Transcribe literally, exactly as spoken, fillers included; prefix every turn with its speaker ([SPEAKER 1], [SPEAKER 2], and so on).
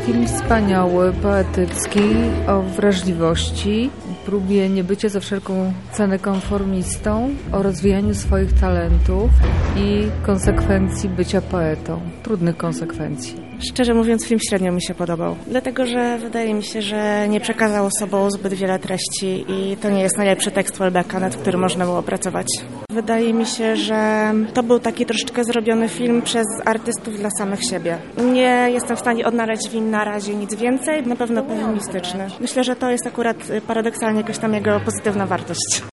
[SPEAKER 1] Film wspaniały, poetycki, o wrażliwości, próbie niebycia za wszelką cenę konformistą, o rozwijaniu swoich talentów i konsekwencji bycia poetą. Trudnych konsekwencji.
[SPEAKER 2] Szczerze mówiąc, film średnio mi się podobał, dlatego że wydaje mi się, że nie przekazał sobą zbyt wiele treści i to nie jest najlepszy tekst Welbecka, nad którym można było pracować. Wydaje mi się, że to był taki troszeczkę zrobiony film przez artystów dla samych siebie. Nie jestem w stanie odnaleźć w nim na razie nic więcej, na pewno pesymistyczny. Myślę, że to jest akurat paradoksalnie jakaś tam jego pozytywna wartość.